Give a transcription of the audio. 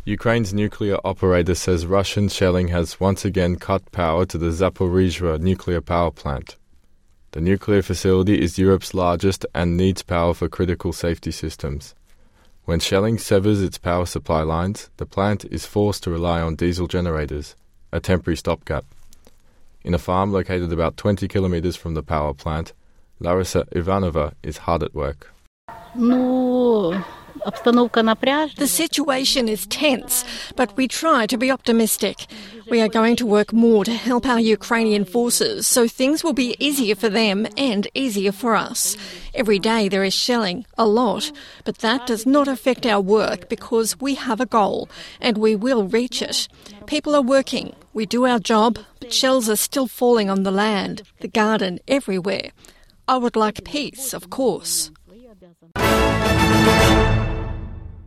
Ukraine's nuclear operator says Russian shelling has once again cut power to the Zaporizhzhia nuclear power plant. The nuclear facility is Europe's largest and needs power for critical safety systems. When shelling severs its power supply lines, the plant is forced to rely on diesel generators, a temporary stopgap. In a farm located about 20 kilometers from the power plant, Larisa Ivanova is hard at work. The situation is tense, but we try to be optimistic. We are going to work more to help our Ukrainian forces so things will be easier for them and easier for us. Every day there is shelling, a lot, but that does not affect our work because we have a goal and we will reach it. People are working, we do our job, but shells are still falling on the land, the garden, everywhere. I would like peace, of course.